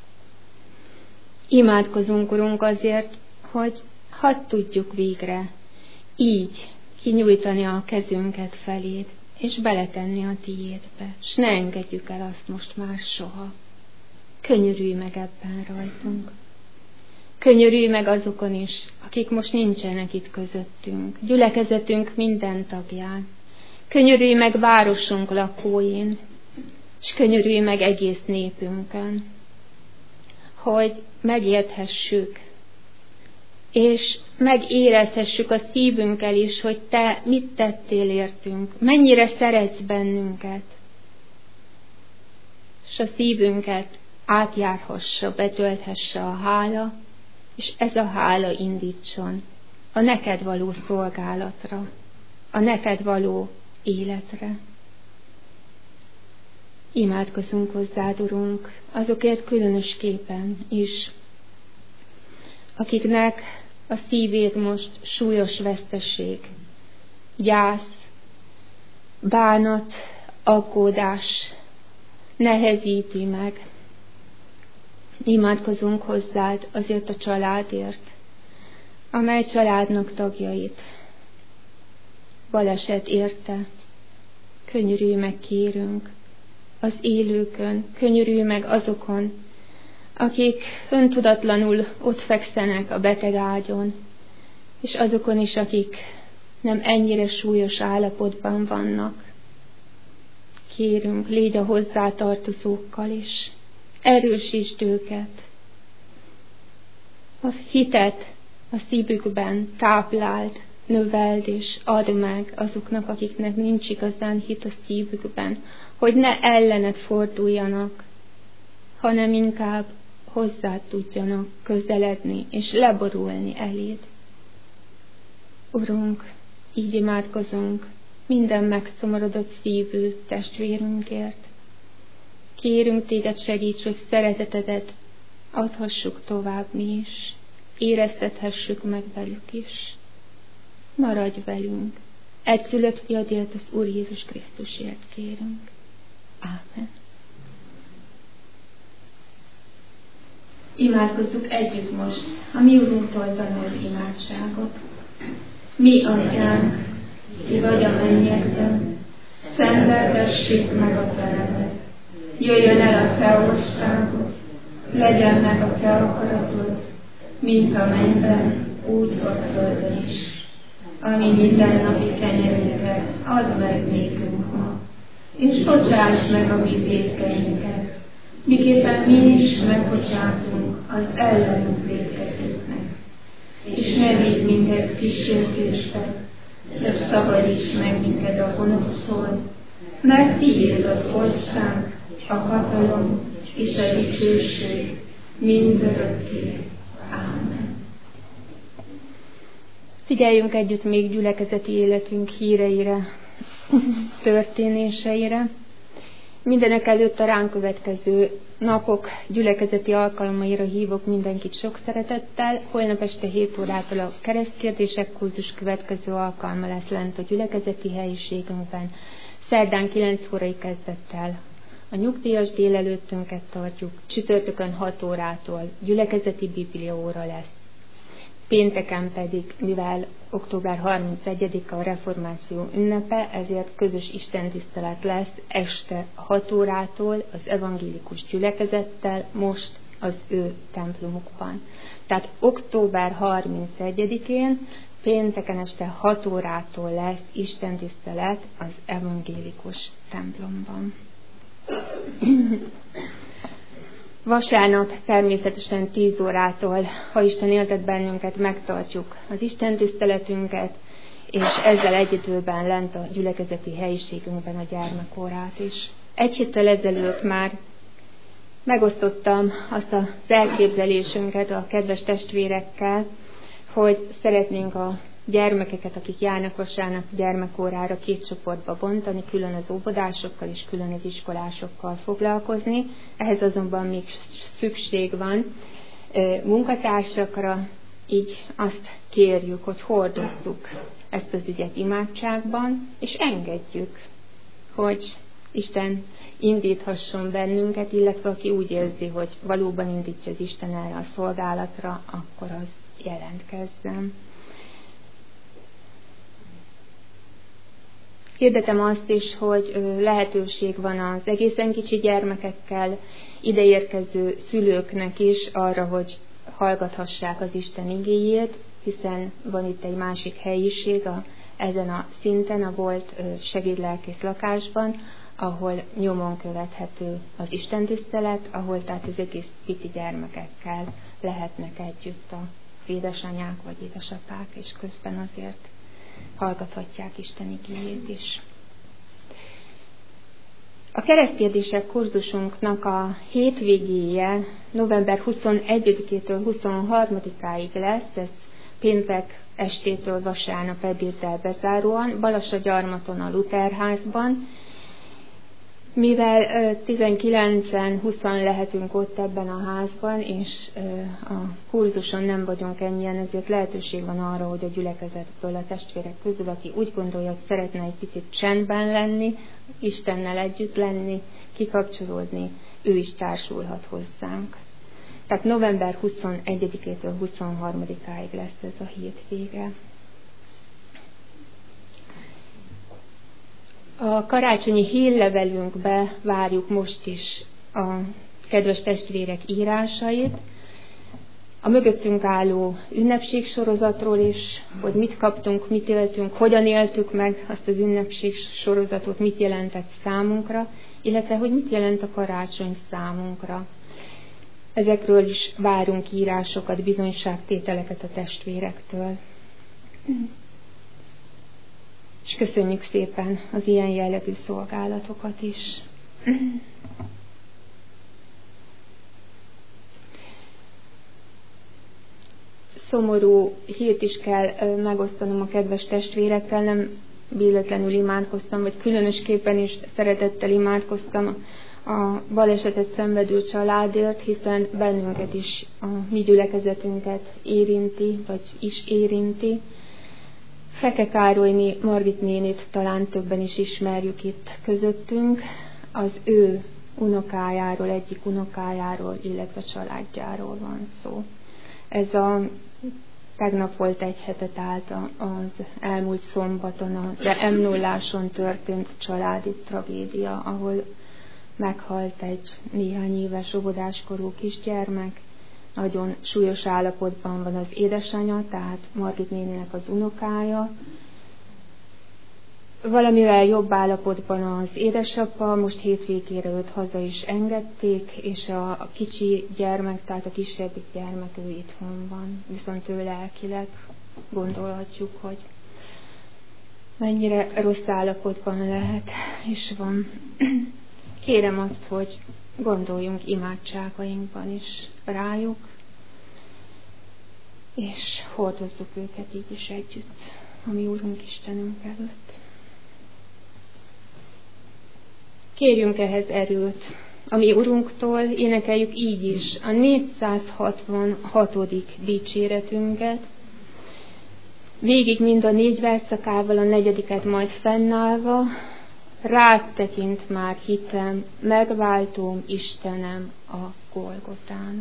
Imádkozunk, Urunk, azért, hogy hadd tudjuk végre így kinyújtani a kezünket feléd, és beletenni a tiédbe, s ne engedjük el azt most már soha. Könyörülj meg ebben rajtunk. Könyörülj meg azokon is, akik most nincsenek itt közöttünk, gyülekezetünk minden tagján. Könyörülj meg városunk lakóin, és könyörülj meg egész népünkön, hogy megérthessük, és megérezhessük a szívünkkel is, hogy te mit tettél értünk, mennyire szeretsz bennünket, és a szívünket átjárhassa, betölthesse a hála, és ez a hála indítson a neked való szolgálatra, a neked való életre. Imádkozunk hozzád, Urunk, azokért különösképpen is, akiknek a szívét most súlyos veszteség, gyász, bánat, aggódás nehezíti meg. Imádkozunk hozzád azért a családért, amely családnak tagjait baleset érte. Könyörülj meg, kérünk, az élőkön, könyörülj meg azokon, akik öntudatlanul ott fekszenek a beteg ágyon, és azokon is, akik nem ennyire súlyos állapotban vannak. Kérünk, légy a hozzátartozókkal is, erősítsd őket. A hitet a szívükben tápláld, növeld és add meg azoknak, akiknek nincs igazán hit a szívükben, hogy ne ellened forduljanak, hanem inkább hozzá tudjanak közeledni és leborulni eléd. Urunk, így imádkozunk minden megszomorodott szívű testvérünkért. Kérünk téged, segíts, hogy szeretetedet adhassuk tovább mi is, éreztethessük meg velük is. Maradj velünk, egyszülött fiadért, az Úr Jézus Krisztusért kérünk. Ámen. Imádkozzuk együtt most a mi Urunktól tanult imádságot. Mi, Atyánk, ki vagy a mennyekben, szenteltessék meg a te neved. Jöjjön el a te országod, legyen meg a te akaratod, mint a mennyben, úgy a földön is. Ami mindennapi kenyerünket add meg nékünk ma, és bocsáss meg a mi vétkeinket, miképpen mi is megbocsátunk az ellenünk vétkezőknek. És ne vigy minket kísértésbe, de szabadíts meg minket a gonosztól, mert tiéd az ország, a hatalom és a dicsőség mindörökké. Ámen. Figyeljünk együtt még gyülekezeti életünk híreire, történéseire. Mindenek előtt a ránk következő napok gyülekezeti alkalmaira hívok mindenkit sok szeretettel. Holnap este hét órától a keresztkérdések kurzus következő alkalma lesz lent a gyülekezeti helyiségünkben. Szerdán kilenc órai kezdettel a nyugdíjas délelőttünket tartjuk, csütörtökön hat órától gyülekezeti bibliaóra lesz. Pénteken pedig, mivel október harmincegyedike a reformáció ünnepe, ezért közös istentisztelet lesz este hat órától az evangélikus gyülekezettel, most az ő templomukban. Tehát október harmincegyedikén pénteken este hat órától lesz istentisztelet az evangélikus templomban. Vasárnap természetesen tíz órától, ha Isten éltet bennünket, megtartjuk az istentiszteletünket, és ezzel egy időben lent a gyülekezeti helyiségünkben a gyermekórát is. Egy héttel ezelőtt már megosztottam azt az elképzelésünket a kedves testvérekkel, hogy szeretnénk a gyermekeket, akik járnak vasárnap gyermekórára, két csoportba bontani, külön az óvodásokkal és külön az iskolásokkal foglalkozni. Ehhez azonban még szükség van munkatársakra, így azt kérjük, hogy hordozzuk ezt az ügyet imádságban, és engedjük, hogy Isten indíthasson bennünket, illetve aki úgy érzi, hogy valóban indítja az Isten erre a szolgálatra, akkor az jelentkezzen. Hirdetem azt is, hogy lehetőség van az egészen kicsi gyermekekkel ideérkező szülőknek is arra, hogy hallgathassák az Isten igéjét, hiszen van itt egy másik helyiség a, ezen a szinten, a volt segédlelkész lakásban, ahol nyomon követhető az istentisztelet, ahol tehát az egész pici gyermekekkel lehetnek együtt az édesanyák vagy édesapák, és közben azért hallgathatják Isten igéjét is. A keresztkérdések kurzusunknak a hétvégéje november huszonegyedikétől huszonharmadikáig lesz, ez péntek estétől vasárnap ebéddel bezáróan, Balassagyarmaton a Lutherházban. Mivel tizenkilencen, húszan lehetünk ott ebben a házban, és a kurzuson nem vagyunk ennyien, ezért lehetőség van arra, hogy a gyülekezetből, a testvérek közül, aki úgy gondolja, hogy szeretne egy picit csendben lenni, Istennel együtt lenni, kikapcsolódni, ő is társulhat hozzánk. Tehát november huszonegyedikétől huszonharmadikáig lesz ez a hétvége. A karácsonyi hírlevelünkbe várjuk most is a kedves testvérek írásait, a mögöttünk álló ünnepségsorozatról is, hogy mit kaptunk, mit éltünk, hogyan éltük meg azt az ünnepségsorozatot, mit jelentett számunkra, illetve hogy mit jelent a karácsony számunkra. Ezekről is várunk írásokat, bizonyságtételeket a testvérektől. És köszönjük szépen az ilyen jellegű szolgálatokat is. Szomorú hírt is kell megosztanom a kedves testvérekkel, nem véletlenül imádkoztam, vagy különösképpen is szeretettel imádkoztam a balesetet szenvedő családért, hiszen bennünket is, a mi gyülekezetünket érinti, vagy is érinti. Feke Károlyné Margit nénit talán többen is ismerjük itt közöttünk, az ő unokájáról, egyik unokájáról, illetve családjáról van szó. Ez a tegnap volt egy hetet állt az elmúlt szombaton, a em nulláson történt családi tragédia, ahol meghalt egy néhány éves óvodáskorú kisgyermek, nagyon súlyos állapotban van az édesanyja, tehát Margit néninek az unokája. Valamivel jobb állapotban az édesapa, most hétvégére őt haza is engedték, és a, a kicsi gyermek, tehát a kisebbik gyermek ő itthon van. Viszont ő lelkileg gondolhatjuk, hogy mennyire rossz állapotban lehet, és van. Kérem azt, hogy gondoljunk imádságainkban is rájuk, és hordozzuk őket így is együtt, a mi Úrunk Istenünk előtt. Kérjünk ehhez erőt, a mi Urunktól, énekeljük így is a négyszázhatvanhatodik dicséretünket, végig mind a négy verszakával, a negyediket majd fennállva, rád tekint már hitem, megváltóm Istenem a Golgotán.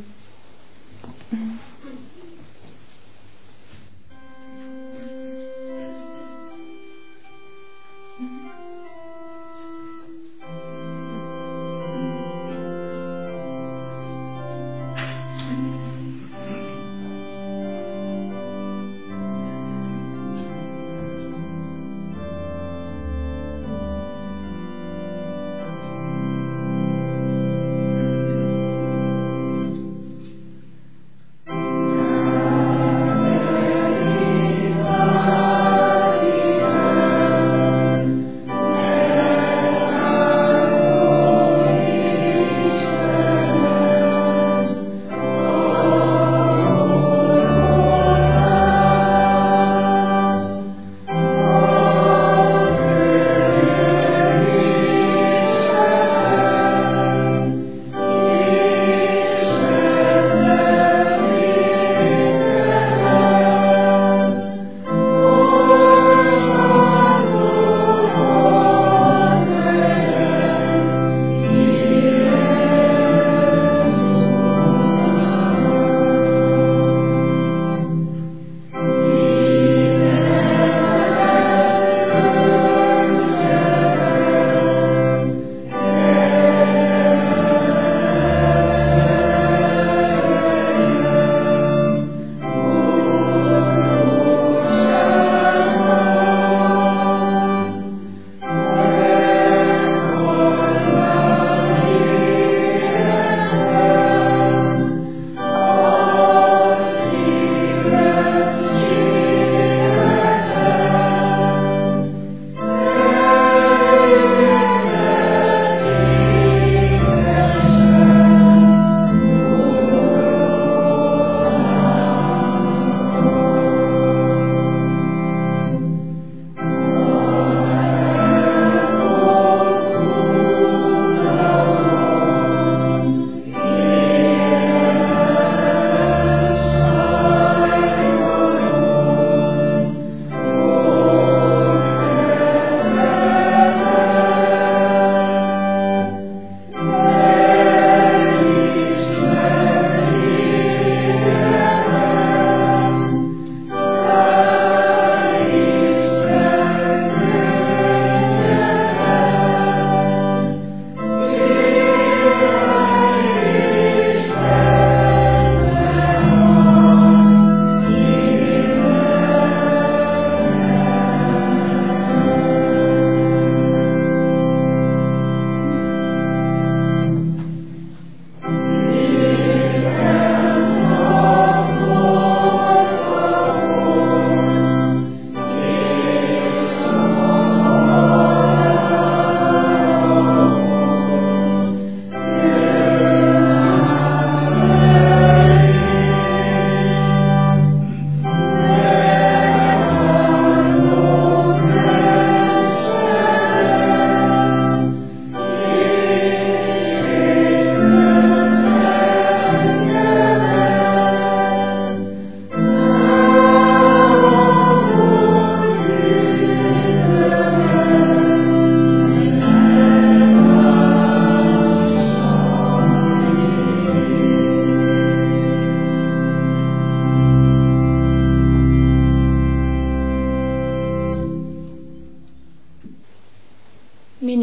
Amen.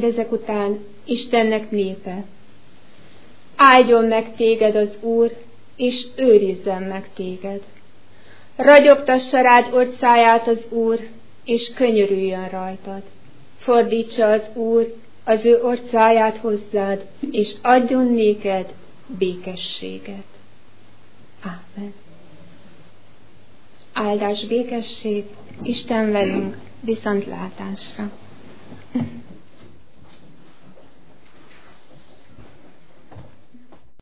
mindezek után Istennek népe. Áldjon meg téged az Úr, és őrizzen meg téged. Ragyogtassa rád orcáját az Úr, és könyörüljön rajtad. Fordítsa az Úr az ő orcáját hozzád, és adjon néked békességet. Ámen. Áldás, békesség, Isten velünk, viszontlátásra.